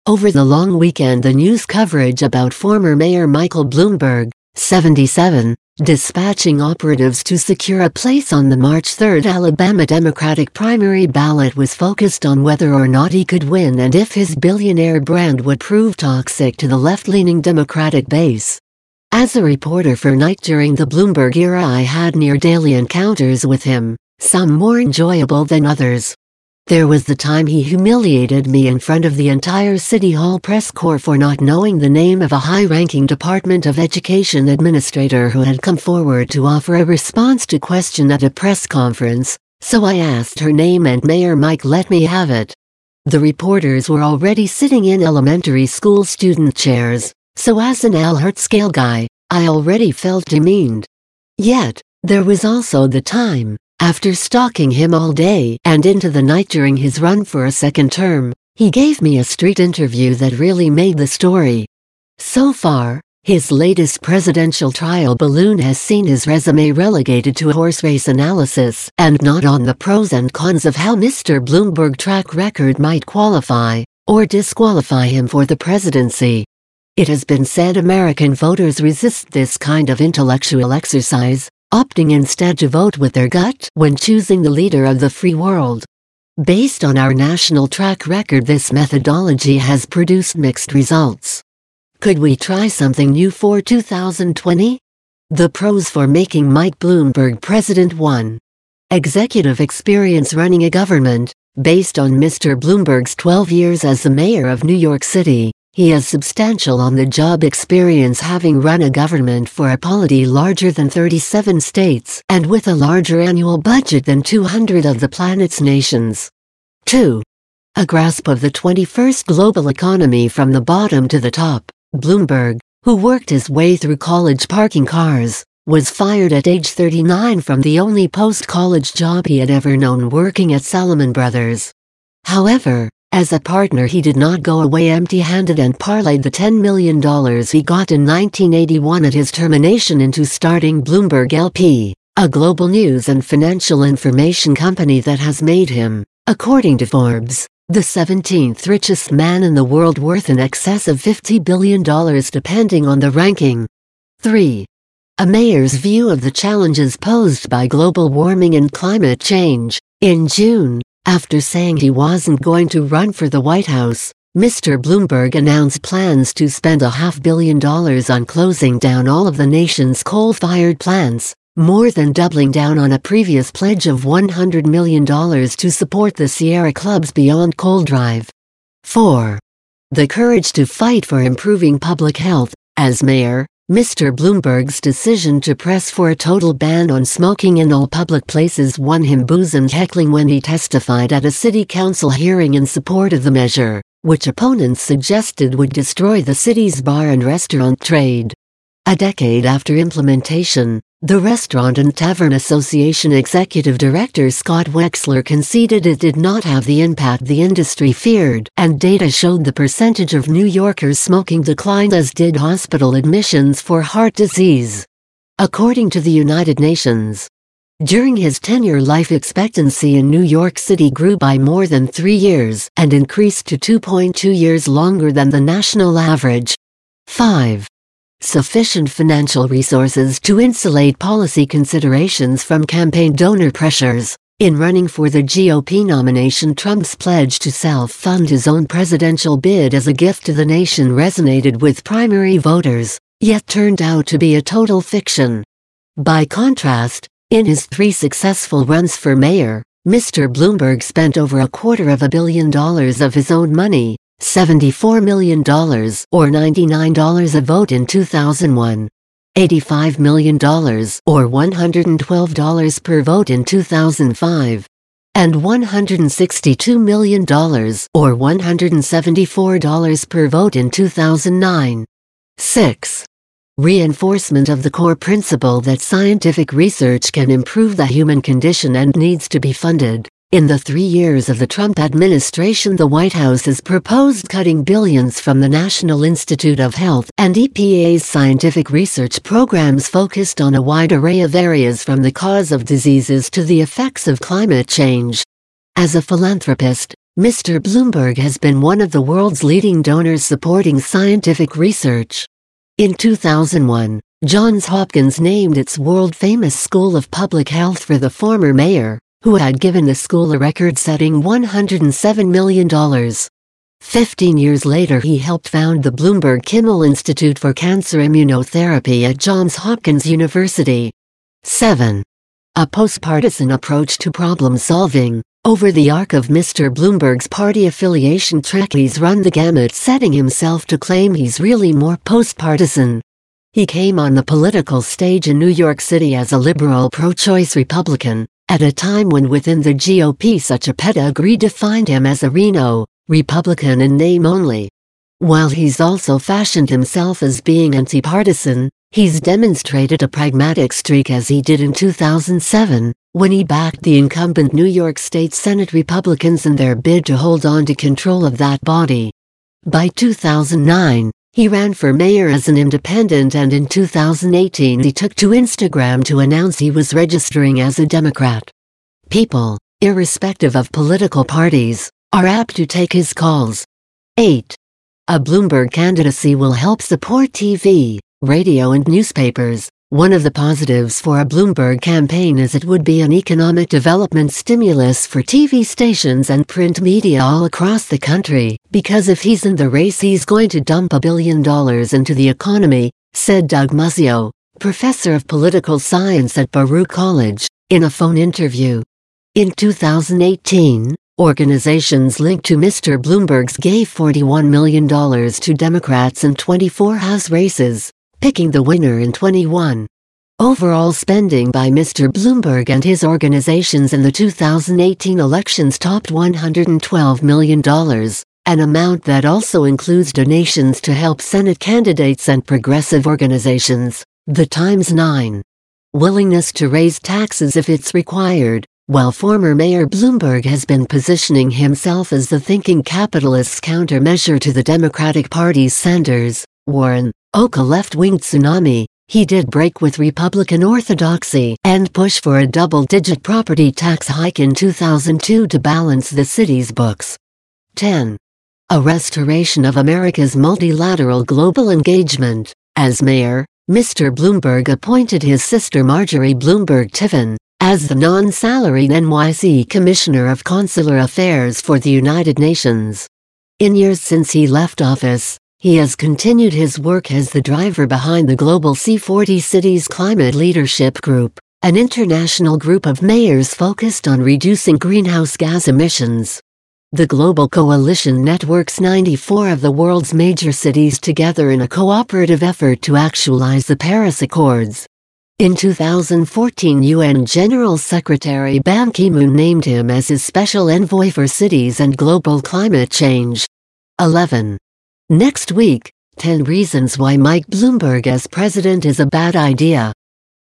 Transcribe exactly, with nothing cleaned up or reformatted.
Over the long weekend, the news coverage about former Mayor Michael Bloomberg, seventy-seven, dispatching operatives to secure a place on the March third Alabama Democratic primary ballot was focused on whether or not he could win and if his billionaire brand would prove toxic to the left-leaning Democratic base. As a reporter for Night during the Bloomberg era, I had near-daily encounters with him, some more enjoyable than others. There was the time he humiliated me in front of the entire City Hall press corps for not knowing the name of a high-ranking Department of Education administrator who had come forward to offer a response to question at a press conference, so I asked her name and Mayor Mike let me have it. The reporters were already sitting in elementary school student chairs, so as an Alert scale guy, I already felt demeaned. Yet, there was also the time, after stalking him all day and into the night during his run for a second term, he gave me a street interview that really made the story. So far, his latest presidential trial balloon has seen his resume relegated to a horse race analysis and not on the pros and cons of how Mister Bloomberg's track record might qualify or disqualify him for the presidency. It has been said American voters resist this kind of intellectual exercise, opting instead to vote with their gut when choosing the leader of the free world. Based on our national track record, this methodology has produced mixed results. Could we try something new for two thousand twenty? The pros for making Mike Bloomberg president: one. Executive experience running a government. Based on Mister Bloomberg's twelve years as the mayor of New York City, he has substantial on-the-job experience, having run a government for a polity larger than thirty-seven states and with a larger annual budget than two hundred of the planet's nations. two. A grasp of the twenty-first global economy from the bottom to the top. Bloomberg, who worked his way through college parking cars, was fired at age thirty-nine from the only post-college job he had ever known, working at Salomon Brothers. However, as a partner, he did not go away empty-handed and parlayed the ten million dollars he got in nineteen eighty-one at his termination into starting Bloomberg L P, a global news and financial information company that has made him, according to Forbes, the seventeenth richest man in the world, worth in excess of fifty billion dollars depending on the ranking. three. A mayor's view of the challenges posed by global warming and climate change. In June, after saying he wasn't going to run for the White House, Mister Bloomberg announced plans to spend a half billion dollars on closing down all of the nation's coal-fired plants, more than doubling down on a previous pledge of one hundred million dollars to support the Sierra Club's Beyond Coal drive. four. The courage to fight for improving public health. As mayor, Mister Bloomberg's decision to press for a total ban on smoking in all public places won him boos and heckling when he testified at a city council hearing in support of the measure, which opponents suggested would destroy the city's bar and restaurant trade. A decade after implementation, the Restaurant and Tavern Association executive director Scott Wexler conceded it did not have the impact the industry feared, and data showed the percentage of New Yorkers smoking declined, as did hospital admissions for heart disease. According to the United Nations, during his tenure, life expectancy in New York City grew by more than three years and increased to two point two years longer than the national average. five. Sufficient financial resources to insulate policy considerations from campaign donor pressures. In running for the G O P nomination, Trump's pledge to self-fund his own presidential bid as a gift to the nation resonated with primary voters, yet turned out to be a total fiction. By contrast, in his three successful runs for mayor, Mister Bloomberg spent over a quarter of a billion dollars of his own money, seventy-four million dollars or ninety-nine dollars a vote in two thousand one, eighty-five million dollars or one hundred twelve dollars per vote in two thousand five, and one hundred sixty-two million dollars or one hundred seventy-four dollars per vote in two thousand nine. six. Reinforcement of the core principle that scientific research can improve the human condition and needs to be funded. In the three years of the Trump administration, the White House has proposed cutting billions from the National Institute of Health and E P A's scientific research programs focused on a wide array of areas, from the cause of diseases to the effects of climate change. As a philanthropist, Mister Bloomberg has been one of the world's leading donors supporting scientific research. In two thousand one, Johns Hopkins named its world-famous School of Public Health for the former mayor, who had given the school a record-setting one hundred seven million dollars. Fifteen years later he helped found the Bloomberg Kimmel Institute for Cancer Immunotherapy at Johns Hopkins University. seven. A post-partisan approach to problem-solving. Over the arc of Mister Bloomberg's party affiliation trek he's run the gamut, setting himself to claim he's really more post-partisan. He came on the political stage in New York City as a liberal pro-choice Republican, at a time when within the G O P such a pedigree defined him as a Reno Republican in name only. While he's also fashioned himself as being anti-partisan, he's demonstrated a pragmatic streak as he did in two thousand seven, when he backed the incumbent New York State Senate Republicans in their bid to hold on to control of that body. By two thousand nine, he ran for mayor as an independent, and in two thousand eighteen he took to Instagram to announce he was registering as a Democrat. People, irrespective of political parties, are apt to take his calls. eight. A Bloomberg candidacy will help support T V, radio and newspapers. One of the positives for a Bloomberg campaign is it would be an economic development stimulus for T V stations and print media all across the country, because if he's in the race he's going to dump a billion dollars into the economy, said Doug Muzzio, professor of political science at Baruch College, in a phone interview. In two thousand eighteen, organizations linked to Mister Bloomberg's gave forty-one million dollars to Democrats in twenty-four House races, picking the winner in twenty-one. Overall spending by Mister Bloomberg and his organizations in the two thousand eighteen elections topped one hundred twelve million dollars, an amount that also includes donations to help Senate candidates and progressive organizations. The Times. nine. Willingness to raise taxes if it's required. While former Mayor Bloomberg has been positioning himself as the thinking capitalist's countermeasure to the Democratic Party's Sanders, Warren, Oka left-wing tsunami, he did break with Republican orthodoxy and push for a double-digit property tax hike in two thousand two to balance the city's books. ten. A restoration of America's multilateral global engagement. As mayor, Mister Bloomberg appointed his sister Marjorie Bloomberg Tiffin as the non-salaried N Y C Commissioner of Consular Affairs for the United Nations. In years since he left office, he has continued his work as the driver behind the Global C forty Cities Climate Leadership Group, an international group of mayors focused on reducing greenhouse gas emissions. The global coalition networks ninety-four of the world's major cities together in a cooperative effort to actualize the Paris Accords. In two thousand fourteen, U N General Secretary Ban Ki-moon named him as his special envoy for cities and global climate change. eleven. Next week, ten reasons why Mike Bloomberg as president is a bad idea.